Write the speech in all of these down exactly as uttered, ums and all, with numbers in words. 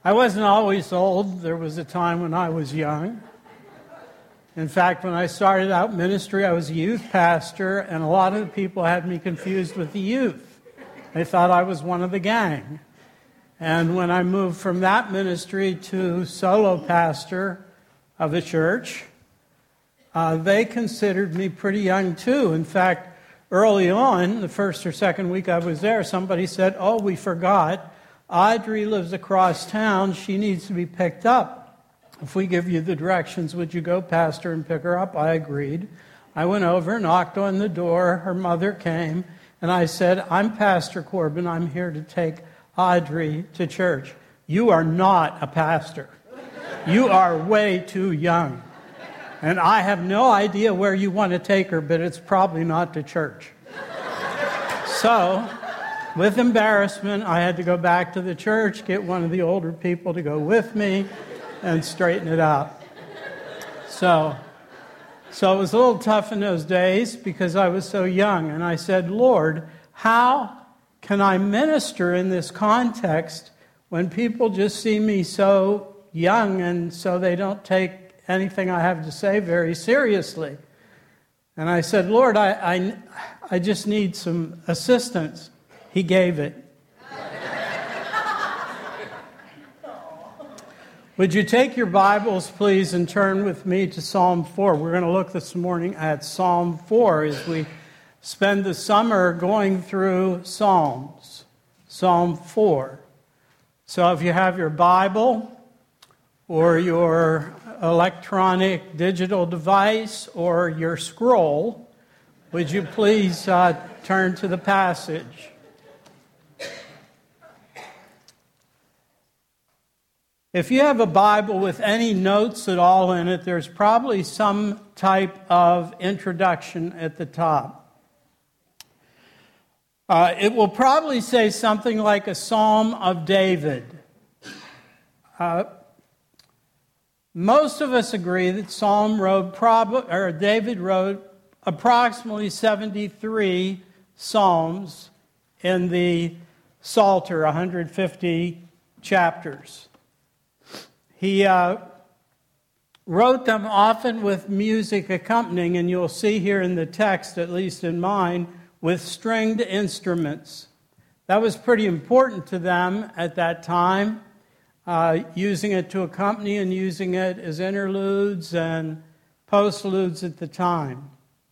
I wasn't always old. There was a time when I was young. In fact, when I started out ministry, I was a youth pastor, and a lot of the people had me confused with the youth. They thought I was one of the gang. And when I moved from that ministry to solo pastor of the church, uh, they considered me pretty young too. In fact, early on, the first or second week I was there, somebody said, "Oh, we forgot. Audrey lives across town. She needs to be picked up. If we give you the directions, would you go, Pastor, and pick her up?" I agreed. I went over, knocked on the door. Her mother came, and I said, "I'm Pastor Corbin. I'm here to take Audrey to church." "You are not a pastor. You are way too young. And I have no idea where you want to take her, but it's probably not to church." So, with embarrassment, I had to go back to the church, get one of the older people to go with me, and straighten it out. So, so it was a little tough in those days because I was so young. And I said, "Lord, how can I minister in this context when people just see me so young and so they don't take anything I have to say very seriously?" And I said, "Lord, I, I, I just need some assistance." He gave it. Would you take your Bibles, please, and turn with me to Psalm four. We're going to look this morning at Psalm four as we spend the summer going through Psalms. Psalm four. So if you have your Bible or your electronic digital device or your scroll, would you please uh, turn to the passage? If you have a Bible with any notes at all in it, there's probably some type of introduction at the top. Uh, it will probably say something like a Psalm of David. Uh, most of us agree that Psalm wrote prob- or David wrote approximately seventy-three Psalms in the Psalter, one hundred fifty chapters. He uh, wrote them often with music accompanying, and you'll see here in the text, at least in mine, with stringed instruments. That was pretty important to them at that time, uh, using it to accompany and using it as interludes and postludes at the time.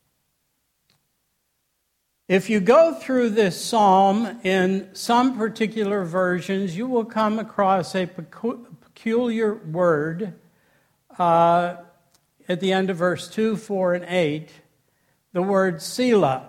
If you go through this psalm in some particular versions, you will come across a pecu- peculiar word uh, at the end of verse two, four, and eight, the word Selah.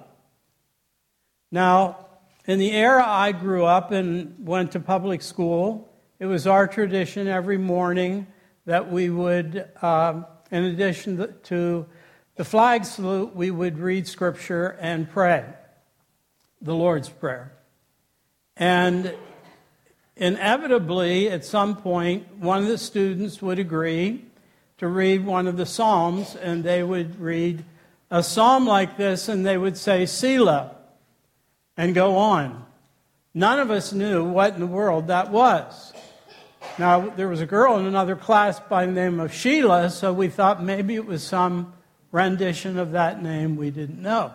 Now, in the era I grew up and went to public school, it was our tradition every morning that we would, uh, in addition to the flag salute, we would read Scripture and pray, the Lord's Prayer. And inevitably, at some point, one of the students would agree to read one of the Psalms, and they would read a psalm like this, and they would say, Selah, and go on. None of us knew what in the world that was. Now, there was a girl in another class by the name of Sheila, so we thought maybe it was some rendition of that name we didn't know.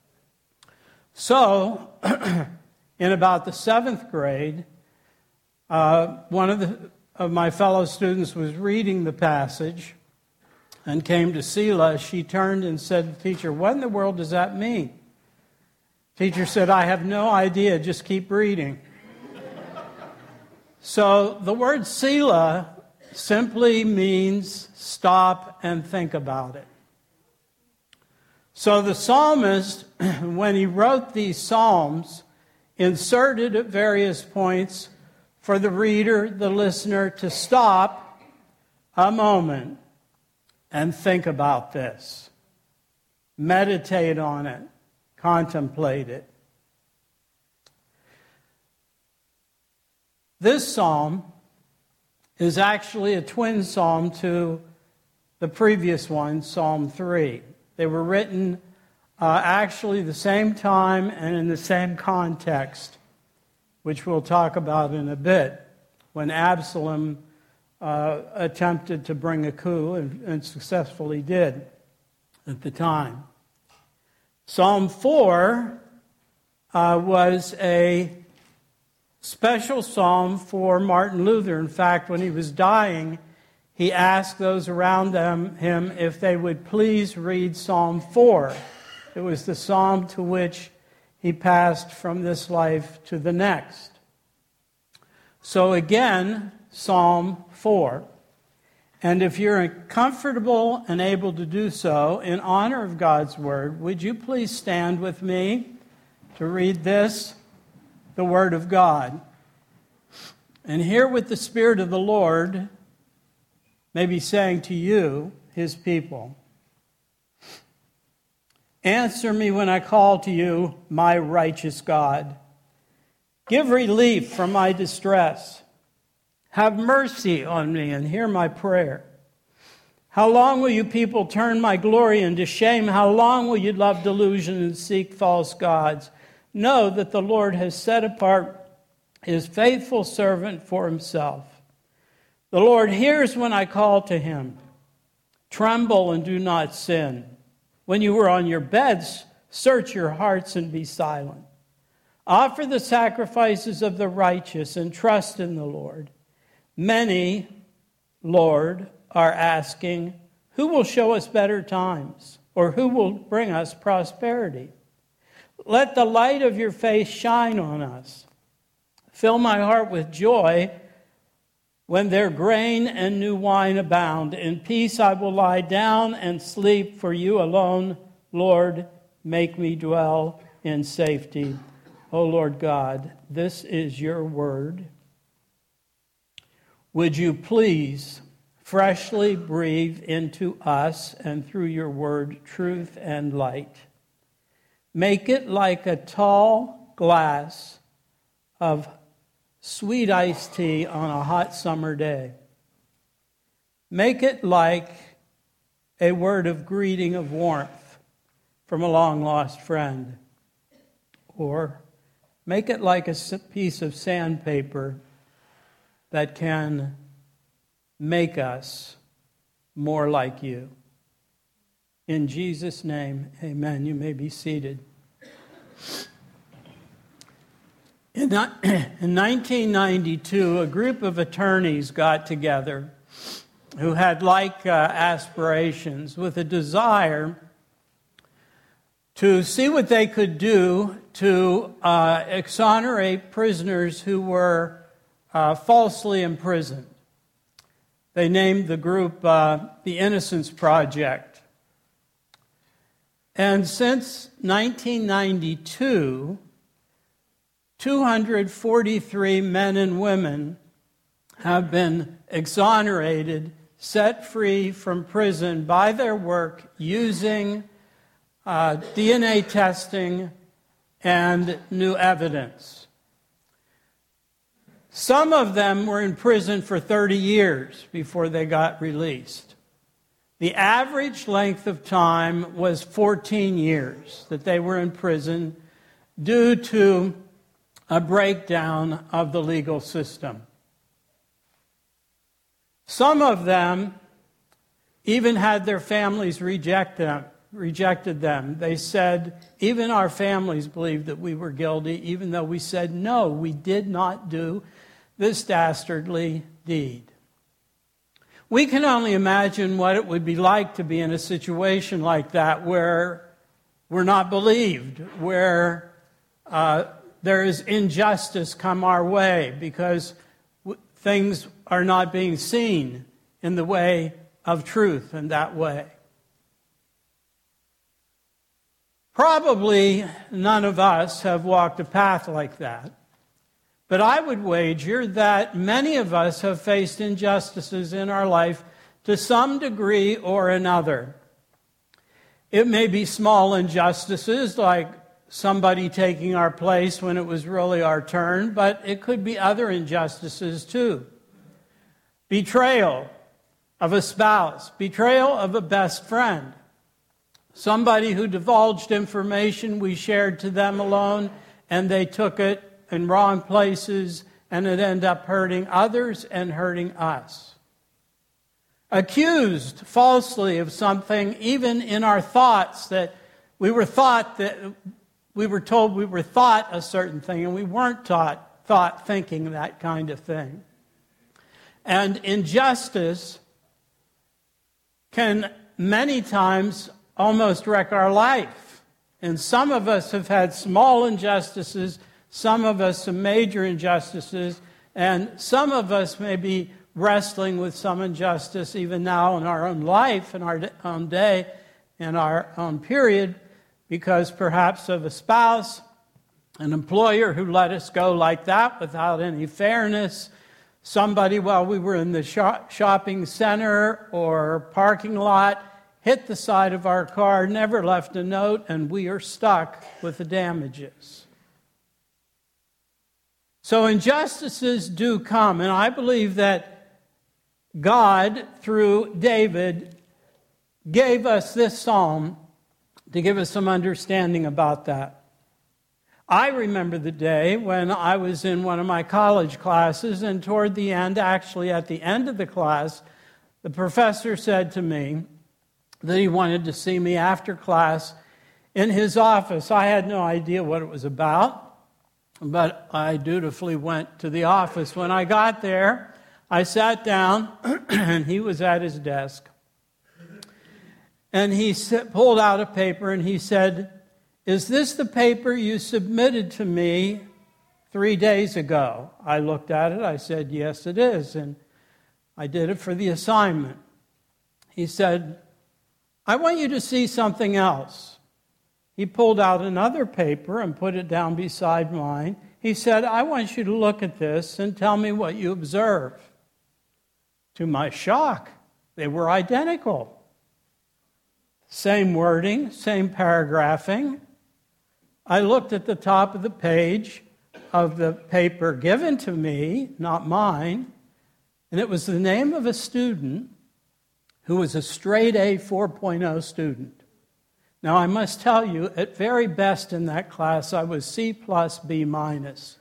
So, in about the seventh grade, uh, one of, the, of my fellow students was reading the passage and came to Selah. She turned and said to the teacher, "What in the world does that mean?" Teacher said, "I have no idea, just keep reading." So the word Selah simply means stop and think about it. So the psalmist, when he wrote these psalms, inserted at various points for the reader, the listener, to stop a moment and think about this. Meditate on it. Contemplate it. This psalm is actually a twin psalm to the previous one, Psalm three. They were written uh, actually the same time and in the same context, which we'll talk about in a bit. when Absalom uh, attempted to bring a coup and, and successfully did at the time. Psalm four uh, was a special psalm for Martin Luther. In fact, when he was dying, he asked those around them, him if they would please read Psalm four. It was the psalm to which he passed from this life to the next. So again, Psalm four. And if you're comfortable and able to do so, in honor of God's word, would you please stand with me to read this, the word of God. And hear what the Spirit of the Lord may be saying to you, his people. Answer me when I call to you, my righteous God. Give relief from my distress. Have mercy on me and hear my prayer. How long will you people turn my glory into shame? How long will you love delusion and seek false gods? Know that the Lord has set apart his faithful servant for himself. The Lord hears when I call to him. Tremble and do not sin. When you are on your beds, search your hearts and be silent. Offer the sacrifices of the righteous and trust in the Lord. Many, Lord, are asking, who will show us better times? Or who will bring us prosperity? Let the light of your face shine on us. Fill my heart with joy when their grain and new wine abound. In peace I will lie down and sleep, for you alone, Lord, make me dwell in safety. O Lord God, this is your word. Would you please freshly breathe into us and through your word truth and light. Make it like a tall glass of sweet iced tea on a hot summer day. Make it like a word of greeting of warmth from a long-lost friend. Or make it like a piece of sandpaper that can make us more like you. In Jesus' name, amen. You may be seated. In nineteen ninety-two, a group of attorneys got together who had like uh, aspirations with a desire to see what they could do to uh, exonerate prisoners who were uh, falsely imprisoned. They named the group uh, the Innocence Project. And since nineteen ninety-two, two hundred forty-three men and women have been exonerated, set free from prison by their work using uh, D N A testing and new evidence. Some of them were in prison for thirty years before they got released. The average length of time was fourteen years that they were in prison due to a breakdown of the legal system. Some of them even had their families reject them, rejected them. They said, even our families believed that we were guilty, even though we said, no, we did not do this dastardly deed. We can only imagine what it would be like to be in a situation like that where we're not believed, where uh, there is injustice come our way because w- things are not being seen in the way of truth in that way. Probably none of us have walked a path like that. But I would wager that many of us have faced injustices in our life to some degree or another. It may be small injustices like somebody taking our place when it was really our turn, but it could be other injustices too. Betrayal of a spouse, betrayal of a best friend, somebody who divulged information we shared to them alone and they took it in wrong places and it ended up hurting others and hurting us. Accused falsely of something, even in our thoughts, that we were thought that we were told we were thought a certain thing, and we weren't taught thought thinking that kind of thing. And injustice can many times almost wreck our life. And some of us have had small injustices, some of us some major injustices, and some of us may be wrestling with some injustice even now in our own life, in our own day, in our own period, because perhaps of a spouse, an employer who let us go like that without any fairness, somebody while we were in the shop, shopping center or parking lot hit the side of our car, never left a note, and we are stuck with the damages. So injustices do come, and I believe that God, through David, gave us this psalm to give us some understanding about that. I remember the day when I was in one of my college classes, and toward the end, actually at the end of the class, the professor said to me that he wanted to see me after class in his office. I had no idea what it was about, but I dutifully went to the office. When I got there, I sat down, and he was at his desk. And he pulled out a paper, and he said, "Is this the paper you submitted to me three days ago?" I looked at it. I said, "Yes, it is." And I did it for the assignment. He said, "I want you to see something else." He pulled out another paper and put it down beside mine. He said, "I want you to look at this and tell me what you observe." To my shock, they were identical. Same wording, same paragraphing. I looked at the top of the page of the paper given to me, not mine, and it was the name of a student who was a straight A four point oh student. Now, I must tell you, at very best in that class, I was C plus B minus.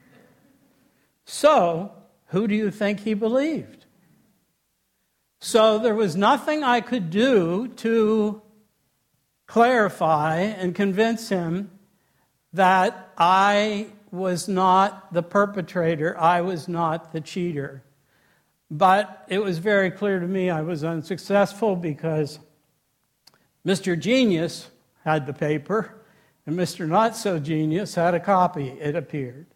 So, who do you think he believed? So there was nothing I could do to clarify and convince him that I was not the perpetrator, I was not the cheater. But it was very clear to me I was unsuccessful because Mister Genius had the paper and Mister Not So Genius had a copy, it appeared.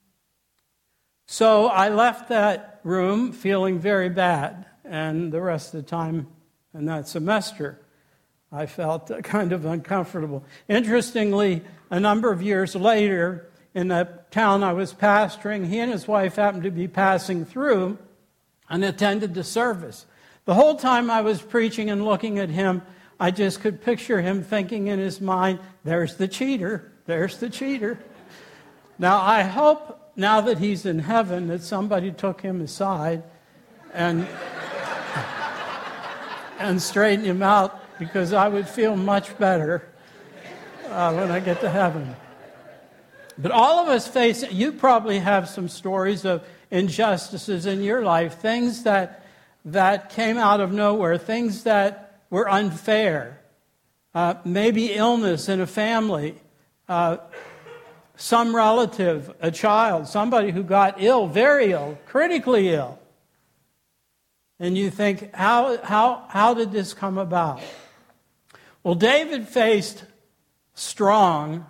So I left that room feeling very bad, and the rest of the time in that semester I felt kind of uncomfortable. Interestingly, a number of years later, in the town I was pastoring, he and his wife happened to be passing through and attended the service. The whole time I was preaching and looking at him, I just could picture him thinking in his mind, "There's the cheater, there's the cheater." Now, I hope now that he's in heaven that somebody took him aside and, and straightened him out, because I would feel much better uh, when I get to heaven. But all of us face it. You probably have some stories of injustices in your life, things that that came out of nowhere, things that were unfair. Uh, maybe illness in a family, uh, some relative, a child, somebody who got ill, very ill, critically ill. And you think, how how how did this come about? Well, David faced strong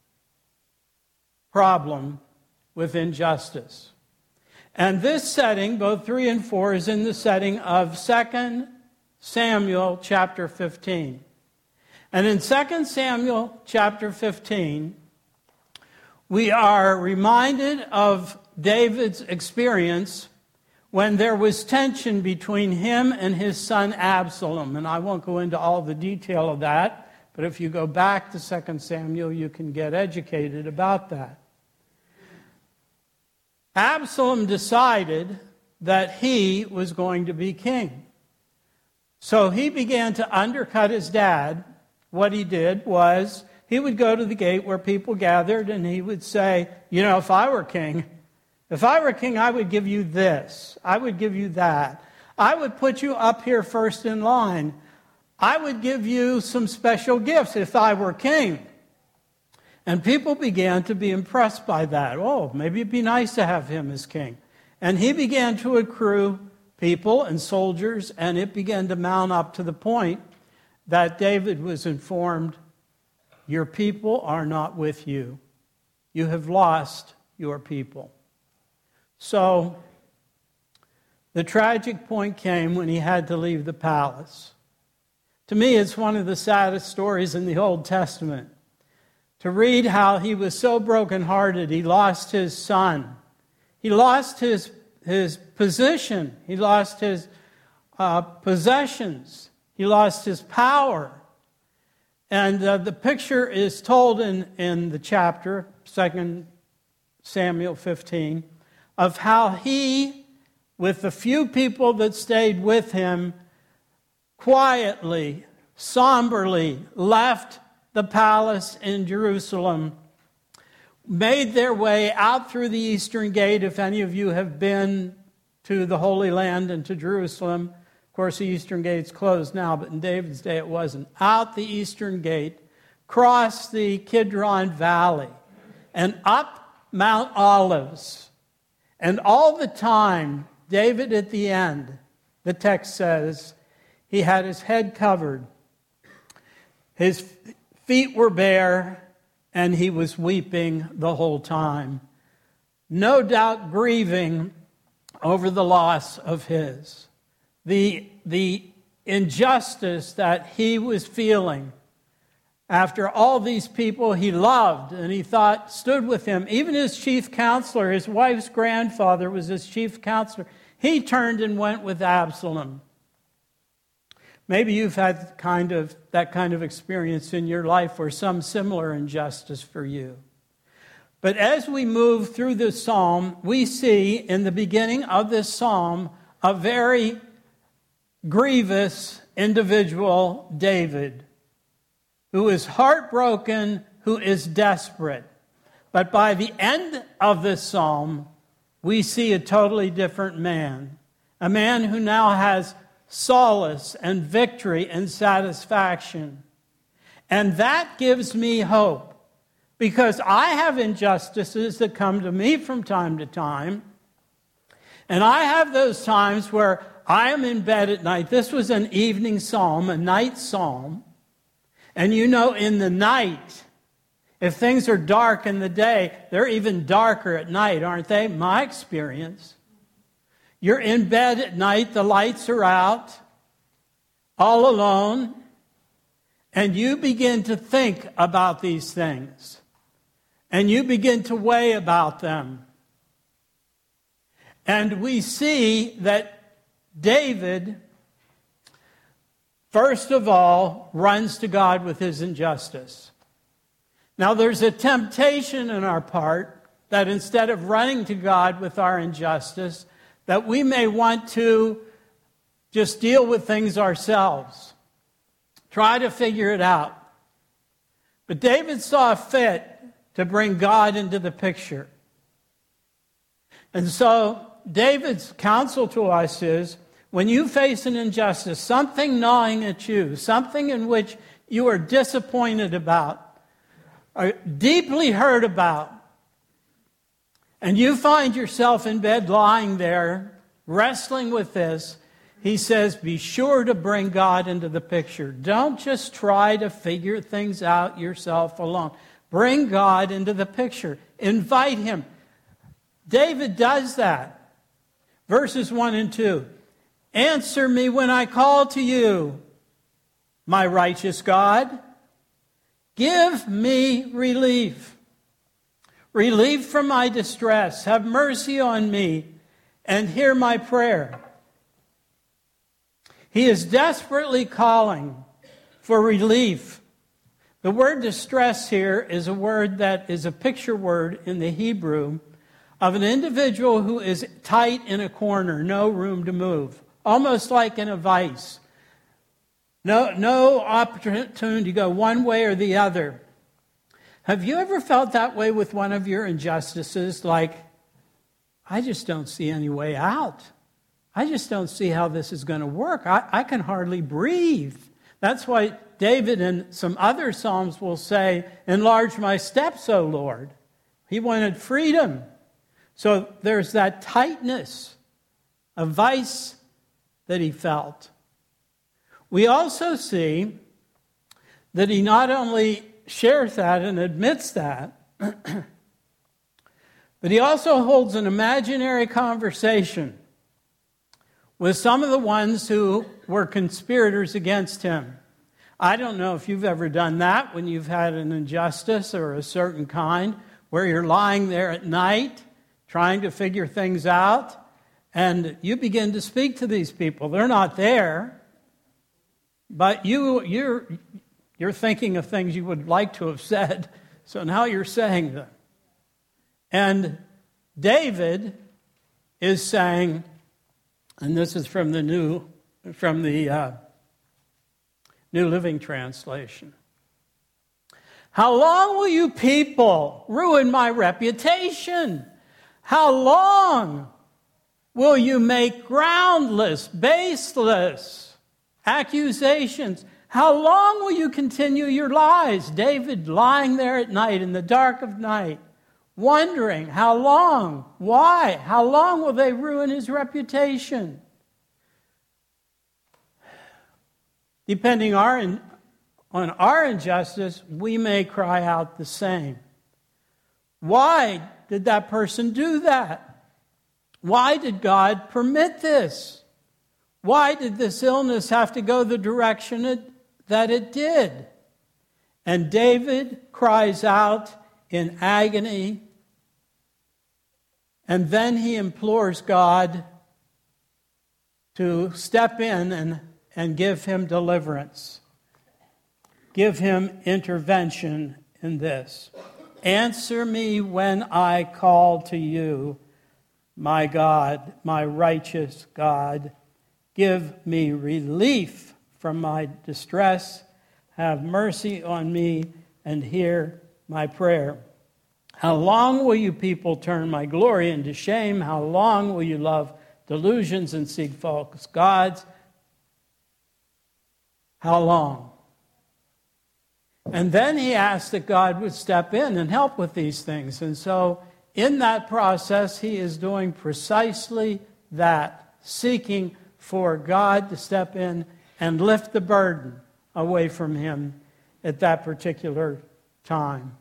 problem with injustice. And this setting, both three and four, is in the setting of Second Samuel chapter fifteen. And in Second Samuel chapter fifteen, we are reminded of David's experience when there was tension between him and his son Absalom. And I won't go into all the detail of that, but if you go back to Second Samuel, you can get educated about that. Absalom decided that he was going to be king. So he began to undercut his dad. What he did was he would go to the gate where people gathered and he would say, "You know, if I were king, If I were king, I would give you this. I would give you that. I would put you up here first in line. I would give you some special gifts if I were king. And people began to be impressed by that. Oh, maybe it'd be nice to have him as king. And he began to accrue people and soldiers, and it began to mount up to the point that David was informed, your people are not with you. You have lost your people. So the tragic point came when he had to leave the palace. To me, it's one of the saddest stories in the Old Testament. To read how he was so brokenhearted, he lost his son. He lost his, his position. He lost his uh, possessions. He lost his power. And uh, the picture is told in, in the chapter, Second Samuel fifteen, of how he, with the few people that stayed with him, quietly, somberly left the palace in Jerusalem, made their way out through the Eastern Gate. If any of you have been to the Holy Land and to Jerusalem, of course the Eastern Gate's closed now, but in David's day it wasn't. Out the Eastern Gate, crossed the Kidron Valley, and up Mount Olives. And all the time, David at the end, the text says, he had his head covered, his feet were bare, and he was weeping the whole time. No doubt grieving over the loss of his. The, the injustice that he was feeling after all these people he loved and he thought stood with him. Even his chief counselor, his wife's grandfather was his chief counselor. He turned and went with Absalom. Maybe you've had kind of that kind of experience in your life or some similar injustice for you. But as we move through this psalm, we see in the beginning of this psalm a very grievous individual, David, who is heartbroken, who is desperate. But by the end of this psalm, we see a totally different man, a man who now has solace and victory and satisfaction. And that gives me hope, because I have injustices that come to me from time to time, and I have those times where I am in bed at night. This was an evening psalm, a night psalm. And you know, in the night, if things are dark in the day, they're even darker at night, aren't they? My experience. You're in bed at night, the lights are out, all alone, and you begin to think about these things. And you begin to weigh about them. And we see that David, first of all, runs to God with his injustice. Now, there's a temptation in our part that instead of running to God with our injustice, that we may want to just deal with things ourselves. Try to figure it out. But David saw fit to bring God into the picture. And so David's counsel to us is, when you face an injustice, something gnawing at you, something in which you are disappointed about, are deeply hurt about, and you find yourself in bed lying there, wrestling with this, he says, be sure to bring God into the picture. Don't just try to figure things out yourself alone. Bring God into the picture. Invite him. David does that. Verses one and two. Answer me when I call to you, my righteous God. Give me relief. Relief from my distress. Have mercy on me and hear my prayer. He is desperately calling for relief. The word distress here is a word that is a picture word in the Hebrew of an individual who is tight in a corner, no room to move, almost like in a vice. No, no opportunity to go one way or the other. Have you ever felt that way with one of your injustices? Like, I just don't see any way out. I just don't see how this is going to work. I, I can hardly breathe. That's why David and some other Psalms will say, enlarge my steps, O Lord. He wanted freedom. So there's that tightness, a vice that he felt. We also see that he not only shares that and admits that, but he also holds an imaginary conversation with some of the ones who were conspirators against him. I don't know if you've ever done that when you've had an injustice or a certain kind, where you're lying there at night trying to figure things out, and you begin to speak to these people. They're not there, but you, you're, you're thinking of things you would like to have said, so now you're saying them. And David is saying, and this is from the new, from the uh, New Living Translation. How long will you people ruin my reputation? How long will you make groundless, baseless accusations? How long will you continue your lies? David lying there at night in the dark of night, wondering how long, why, how long will they ruin his reputation? Depending our, on our injustice, we may cry out the same. Why did that person do that? Why did God permit this? Why did this illness have to go the direction it, that it did? And David cries out in agony, and then he implores God to step in and, and give him deliverance. Give him intervention in this. Answer me when I call to you, my God, my righteous God. Give me relief from my distress. Have mercy on me and hear my prayer. How long will you people turn my glory into shame? How long will you love delusions and seek false gods? How long? And then he asked that God would step in and help with these things. And so in that process, he is doing precisely that, seeking for God to step in and lift the burden away from him at that particular time.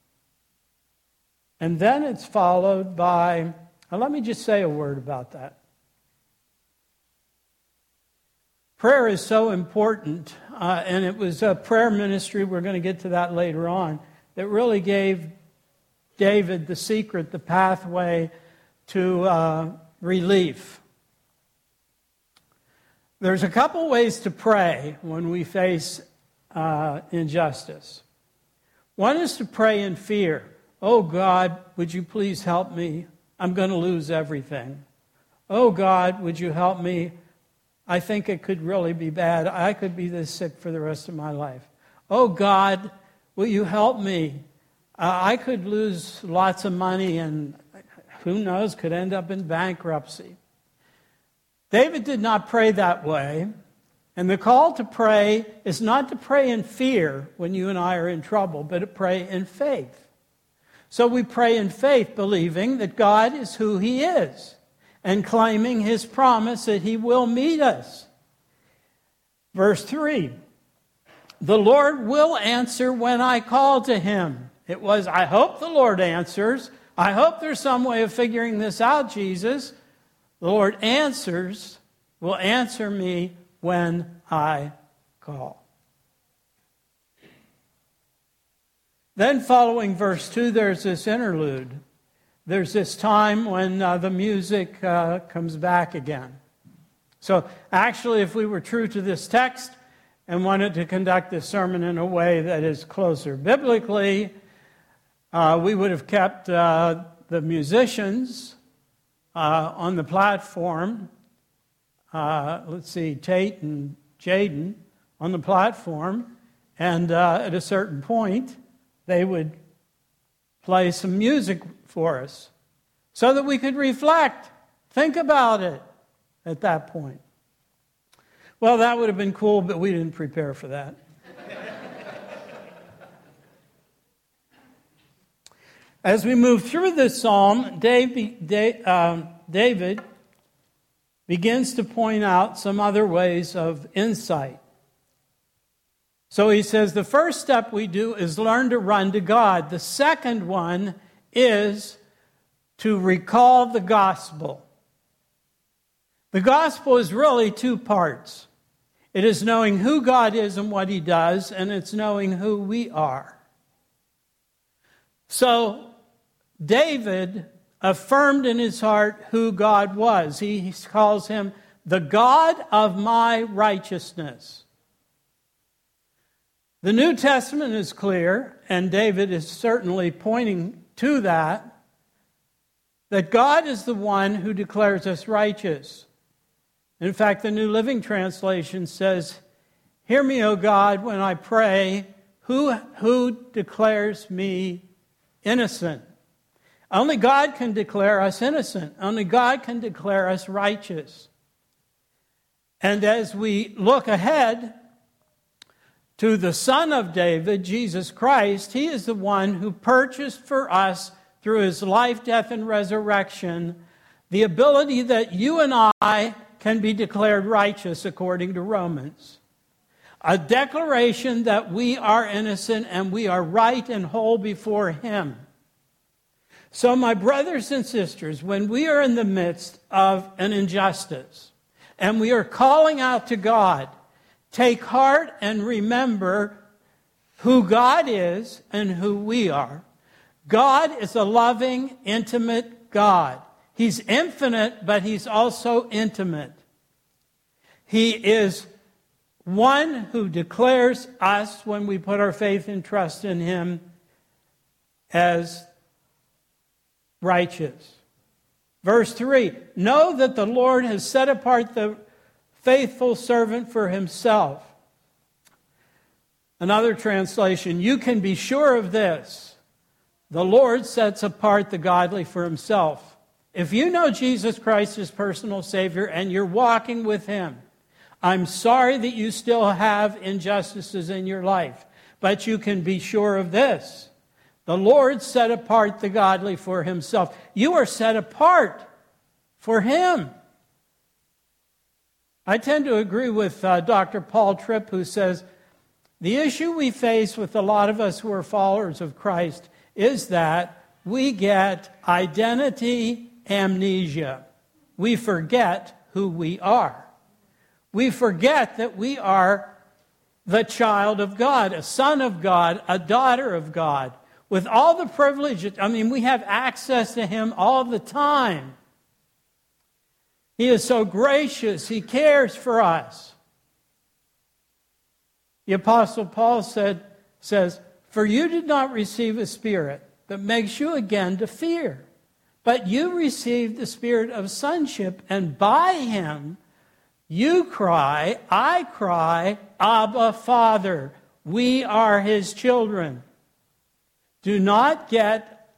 And then it's followed by, now let me just say a word about that. Prayer is so important, uh, and it was a prayer ministry, we're going to get to that later on, that really gave David the secret, the pathway to uh, relief. There's a couple ways to pray when we face uh, injustice. One is to pray in fear. Oh God, would you please help me? I'm going to lose everything. Oh God, would you help me? I think it could really be bad. I could be this sick for the rest of my life. Oh God, will you help me? Uh, I could lose lots of money and who knows, could end up in bankruptcy. David did not pray that way. And the call to pray is not to pray in fear when you and I are in trouble, but to pray in faith. So we pray in faith, believing that God is who he is, and claiming his promise that he will meet us. Verse three, the Lord will answer when I call to him. It was, I hope the Lord answers. I hope there's some way of figuring this out, Jesus. The Lord answers, will answer me when I call. Then following verse two, there's this interlude. There's this time when uh, the music uh, comes back again. So actually, if we were true to this text and wanted to conduct this sermon in a way that is closer biblically, uh, we would have kept uh, the musicians uh, on the platform. Uh, let's see, Tate and Jaden on the platform. And uh, at a certain point, they would play some music for us. so that we could reflect, think about it at that point. Well, that would have been cool, but we didn't prepare for that. As we move through this psalm, David, um, David begins to point out some other ways of insight. So he says the first step we do is learn to run to God. The second one is to recall the gospel. The gospel is really two parts. It is knowing who God is and what he does, and it's knowing who we are. So David affirmed in his heart who God was. He calls him the God of my righteousness. The New Testament is clear, and David is certainly pointing to that, that God is the one who declares us righteous. In fact, the New Living Translation says, "Hear me, O God, when I pray, who, who declares me innocent?" Only God can declare us innocent. Only God can declare us righteous. And as we look ahead to the Son of David, Jesus Christ, he is the one who purchased for us through his life, death, and resurrection the ability that you and I can be declared righteous according to Romans. A declaration that we are innocent and we are right and whole before him. So my brothers and sisters, when we are in the midst of an injustice and we are calling out to God, take heart and remember who God is and who we are. God is a loving, intimate God. He's infinite, but he's also intimate. He is one who declares us, when we put our faith and trust in him, as righteous. Verse three, know that the Lord has set apart the faithful servant for himself. Another translation, you can be sure of this. The Lord sets apart the godly for himself. If you know Jesus Christ as personal Savior and you're walking with him, I'm sorry that you still have injustices in your life, but you can be sure of this. The Lord set apart the godly for himself. You are set apart for him. I tend to agree with uh, Doctor Paul Tripp, who says, the issue we face with a lot of us who are followers of Christ is that we get identity amnesia. We forget who we are. We forget that we are the child of God, a son of God, a daughter of God, with all the privileges. I mean, we have access to him all the time. He is so gracious. He cares for us. The Apostle Paul said, says, for you did not receive a spirit that makes you again to fear, but you received the spirit of sonship, and by him you cry, I cry, Abba, Father. We are his children. Do not get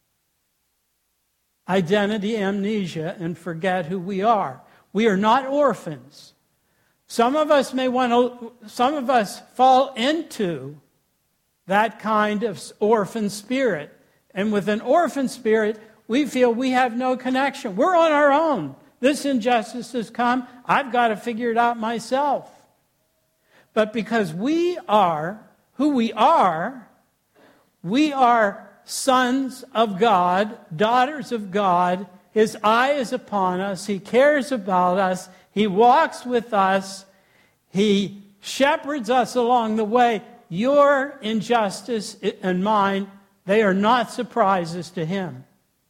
identity amnesia and forget who we are. We are not orphans. Some of us may want to, some of us fall into that kind of orphan spirit. And with an orphan spirit, we feel we have no connection. We're on our own. This injustice has come. I've got to figure it out myself. But because we are who we are, we are sons of God, daughters of God. His eye is upon us. He cares about us. He walks with us. He shepherds us along the way. Your injustice and mine, they are not surprises to him.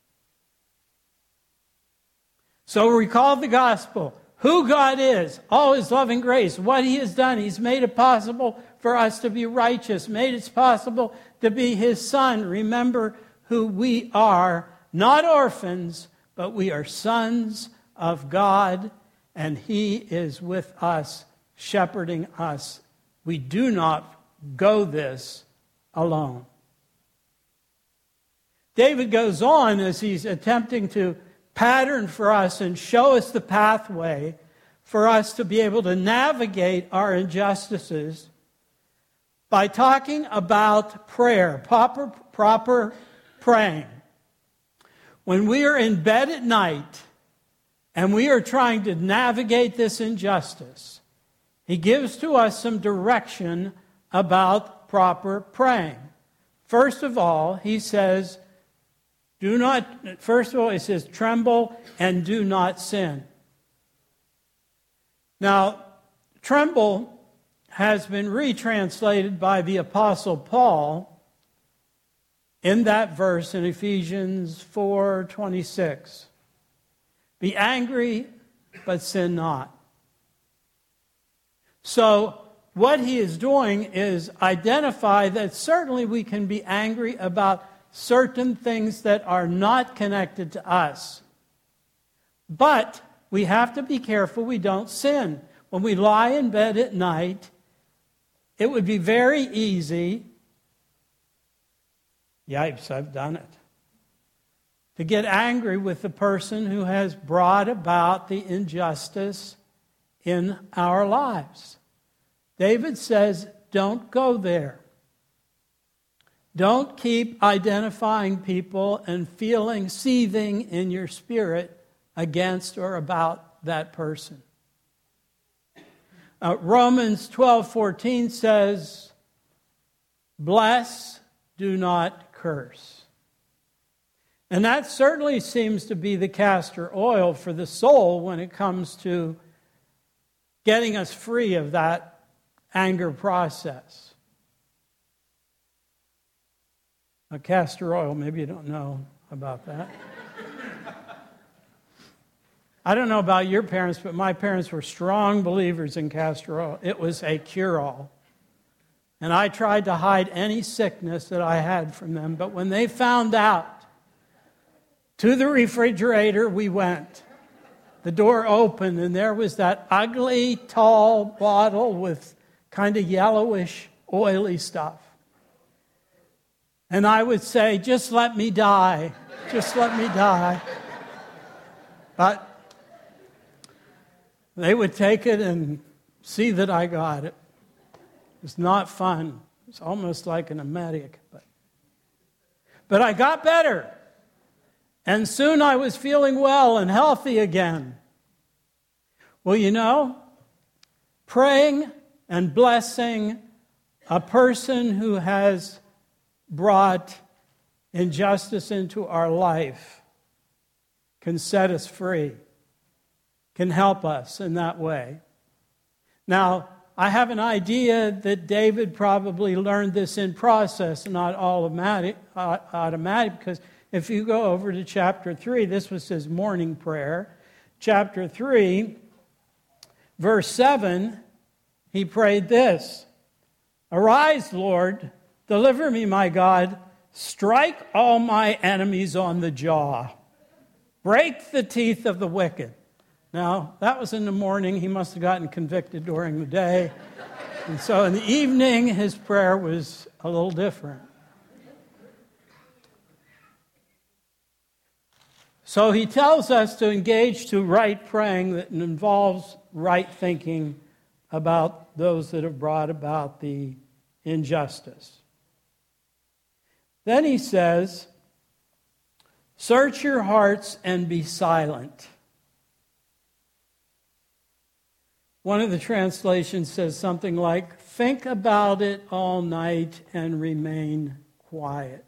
So recall the gospel, who God is, all his loving grace, what he has done. He's made it possible for us to be righteous, made it possible to be his son. Remember who we are, not orphans, but we are sons of God, and he is with us, shepherding us. We do not go this alone. David goes on as he's attempting to pattern for us and show us the pathway for us to be able to navigate our injustices by talking about prayer, proper, proper praying. When we are in bed at night and we are trying to navigate this injustice, he gives to us some direction about proper praying. First of all, he says, do not, first of all, he says, tremble and do not sin. Now, tremble has been retranslated by the Apostle Paul in that verse in Ephesians four twenty-six. Be angry, but sin not. So, what he is doing is identify that certainly we can be angry about certain things that are not connected to us. But we have to be careful we don't sin. When we lie in bed at night, it would be very easy, yipes, I've done it, to get angry with the person who has brought about the injustice in our lives. David says, don't go there. Don't keep identifying people and feeling seething in your spirit against or about that person. Uh, Romans twelve fourteen says, bless, do not curse. And that certainly seems to be the castor oil for the soul when it comes to getting us free of that anger process. A castor oil, maybe you don't know about that. I don't know about your parents, but my parents were strong believers in castor oil. It was a cure-all. And I tried to hide any sickness that I had from them, but when they found out, to the refrigerator we went. The door opened, and there was that ugly, tall bottle with kind of yellowish, oily stuff. And I would say, just let me die. Just let me die. But they would take it and see that I got it. It was not fun. It's almost like an emetic. But, but I got better. And soon I was feeling well and healthy again. Well, you know, praying and blessing a person who has brought injustice into our life can set us free, can help us in that way. Now, I have an idea that David probably learned this in process, not automatic, uh, automatic, because if you go over to chapter three, this was his morning prayer. Chapter three, verse seven, he prayed this, arise, Lord, deliver me, my God, strike all my enemies on the jaw, break the teeth of the wicked. Now, that was in the morning. He must have gotten convicted during the day. And so in the evening, his prayer was a little different. So he tells us to engage to right praying that involves right thinking about those that have brought about the injustice. Then he says, search your hearts and be silent. One of the translations says something like, think about it all night and remain quiet.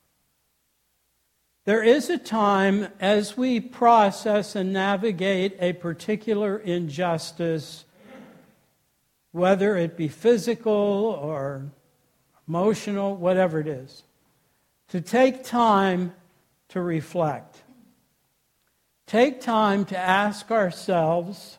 There is a time as we process and navigate a particular injustice, whether it be physical or emotional, whatever it is, to take time to reflect. Take time to ask ourselves,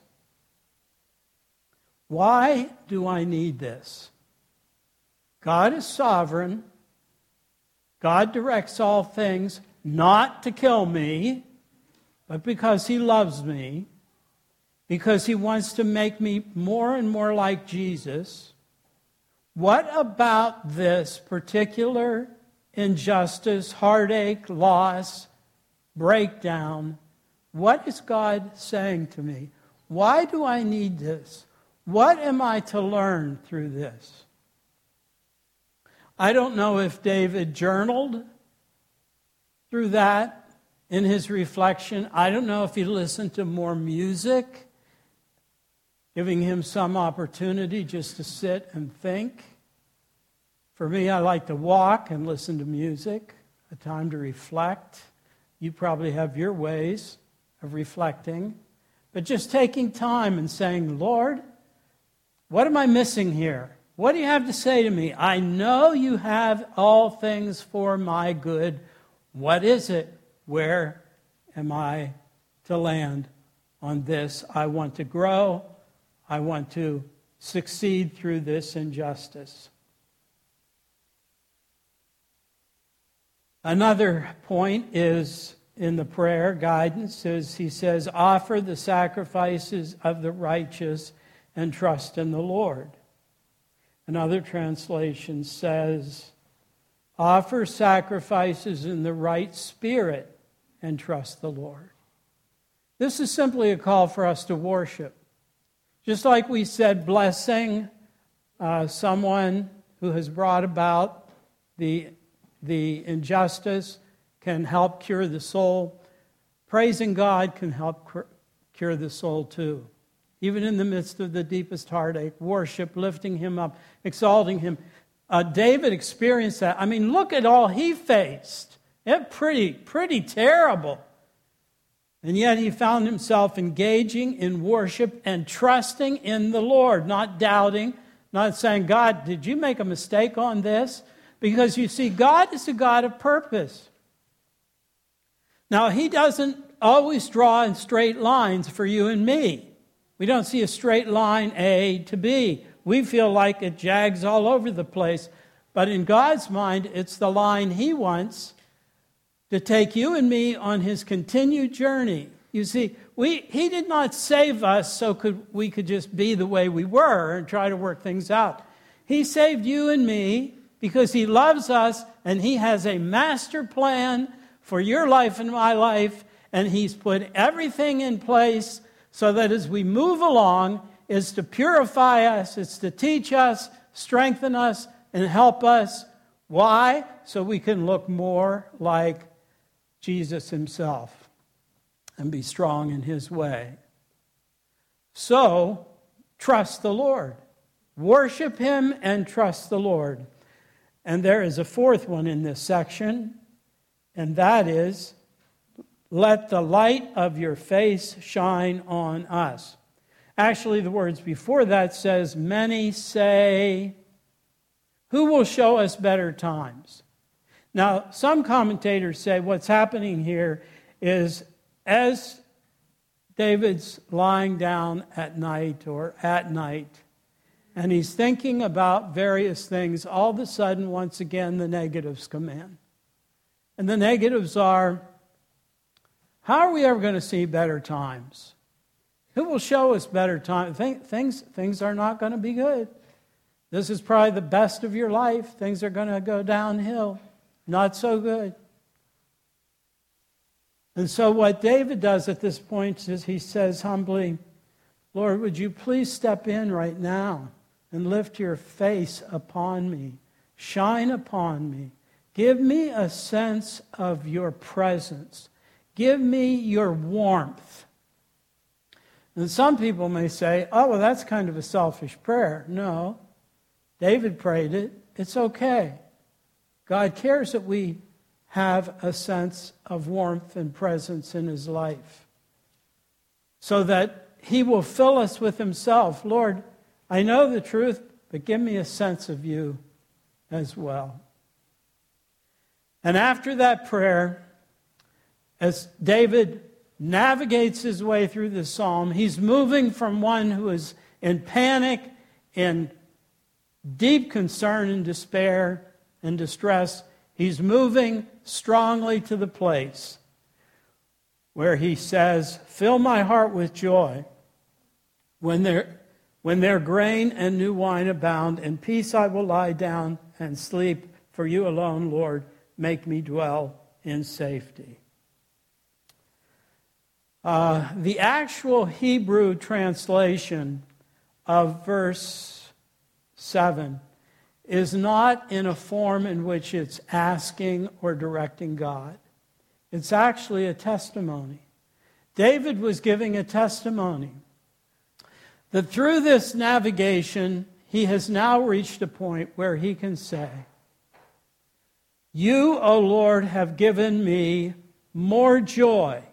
why do I need this? God is sovereign. God directs all things, not to kill me, but because he loves me, because he wants to make me more and more like Jesus. What about this particular injustice, heartache, loss, breakdown. What is God saying to me? Why do I need this? What am I to learn through this? I don't know if David journaled through that in his reflection. I don't know if he listened to more music, giving him some opportunity just to sit and think. For me, I like to walk and listen to music, a time to reflect. You probably have your ways of reflecting. But just taking time and saying, Lord, what am I missing here? What do you have to say to me? I know you have all things for my good. What is it? Where am I to land on this? I want to grow. I want to succeed through this injustice. Another point is in the prayer guidance is he says, offer the sacrifices of the righteous and trust in the Lord. Another translation says, offer sacrifices in the right spirit and trust the Lord. This is simply a call for us to worship. Just like we said, blessing uh, someone who has brought about the, the injustice can help cure the soul. Praising God can help cure the soul too. Even in the midst of the deepest heartache, worship, lifting him up, exalting him. Uh, David experienced that. I mean, look at all he faced. It's pretty, pretty terrible. And yet he found himself engaging in worship and trusting in the Lord, not doubting, not saying, God, did you make a mistake on this? Because you see, God is a God of purpose. Now, he doesn't always draw in straight lines for you and me. We don't see a straight line A to B. We feel like it jags all over the place. But in God's mind, it's the line he wants to take you and me on his continued journey. You see, we he did not save us so could we could just be the way we were and try to work things out. He saved you and me because he loves us and he has a master plan for your life and my life, and he's put everything in place so that as we move along, it's to purify us, it's to teach us, strengthen us, and help us. Why? So we can look more like Jesus himself and be strong in his way. So, trust the Lord. Worship him and trust the Lord. And there is a fourth one in this section, and that is, let the light of your face shine on us. Actually, the words before that says, many say, who will show us better times? Now, some commentators say what's happening here is as David's lying down at night or at night, and he's thinking about various things, all of a sudden, once again, the negatives come in. And the negatives are, how are we ever going to see better times? Who will show us better times? Things, things are not going to be good. This is probably the best of your life. Things are going to go downhill. Not so good. And so what David does at this point is he says humbly, Lord, would you please step in right now and lift your face upon me. Shine upon me. Give me a sense of your presence. Give me your warmth. And some people may say, oh, well, that's kind of a selfish prayer. No. David prayed it. It's okay. God cares that we have a sense of warmth and presence in his life so that he will fill us with himself. Lord, I know the truth, but give me a sense of you as well. And after that prayer, as David navigates his way through the psalm, he's moving from one who is in panic, in deep concern and despair and distress. He's moving strongly to the place where he says, fill my heart with joy when there, when their grain and new wine abound. In peace I will lie down and sleep, for you alone, Lord, make me dwell in safety. Uh, the actual Hebrew translation of verse seven is not in a form in which it's asking or directing God. It's actually a testimony. David was giving a testimony that through this navigation, he has now reached a point where he can say, "You, O Lord, have given me more joy,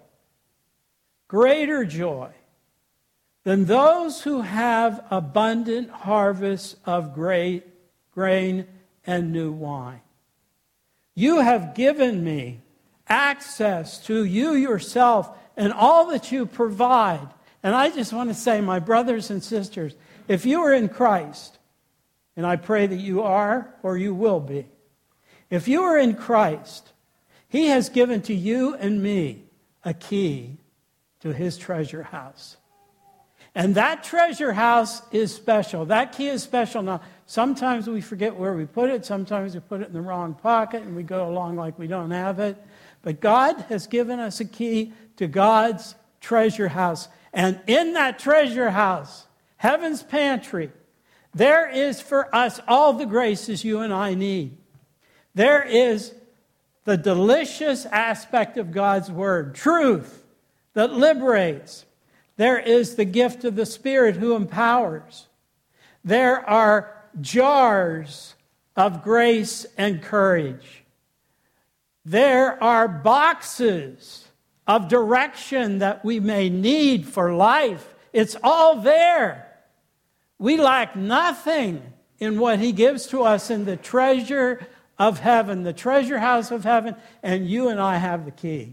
greater joy, than those who have abundant harvests of great grain and new wine. You have given me access to you yourself and all that you provide." And I just want to say, my brothers and sisters, if you are in Christ, and I pray that you are or you will be, if you are in Christ, He has given to you and me a key to His treasure house. And that treasure house is special. That key is special. Now, sometimes we forget where we put it. Sometimes we put it in the wrong pocket and we go along like we don't have it. But God has given us a key to God's treasure house. And in that treasure house, heaven's pantry, there is for us all the graces you and I need. There is the delicious aspect of God's word, truth that liberates. There is the gift of the Spirit who empowers. There are jars of grace and courage. There are boxes of direction that we may need for life. It's all there. We lack nothing in what He gives to us in the treasure of heaven, the treasure house of heaven, and you and I have the key.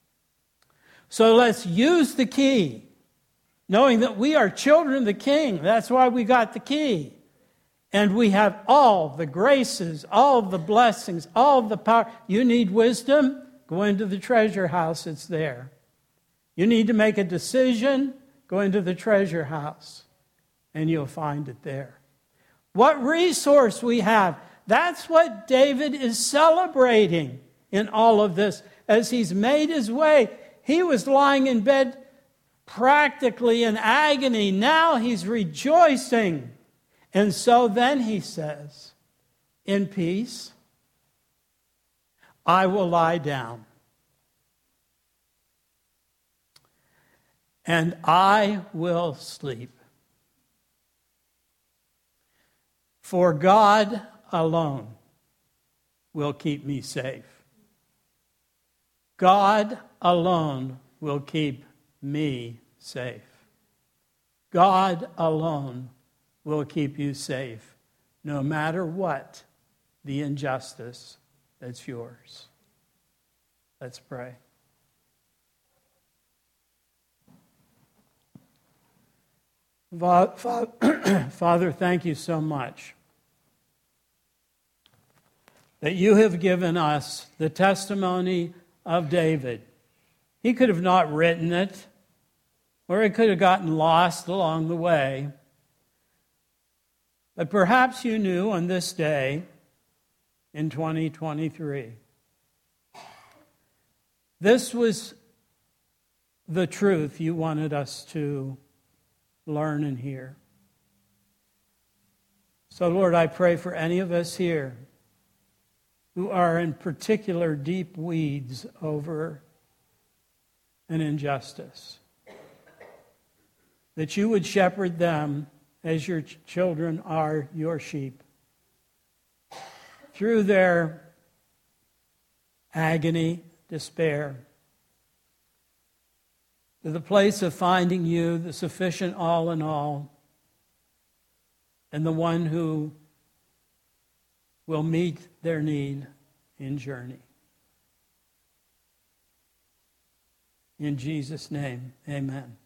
So let's use the key, knowing that we are children of the King. That's why we got the key. And we have all the graces, all the blessings, all the power. You need wisdom? Go into the treasure house, it's there. You need to make a decision? Go into the treasure house, and you'll find it there. What resource we have. That's what David is celebrating in all of this. As he's made his way, he was lying in bed practically in agony. Now he's rejoicing. And so then he says, "In peace, I will lie down, and I will sleep. For God alone will keep me safe." God alone will keep me safe. God alone will keep you safe, no matter what the injustice that's yours. Let's pray. Father, thank you so much that you have given us the testimony of David. He could have not written it, or it could have gotten lost along the way. But perhaps you knew on this day in twenty twenty-three, this was the truth you wanted us to learn and hear. So, Lord, I pray for any of us here who are in particular deep weeds over an injustice, that you would shepherd them as your ch- children are your sheep, through their agony, despair, to the place of finding you, the sufficient all in all, and the one who will meet their need in journey. In Jesus' name, amen.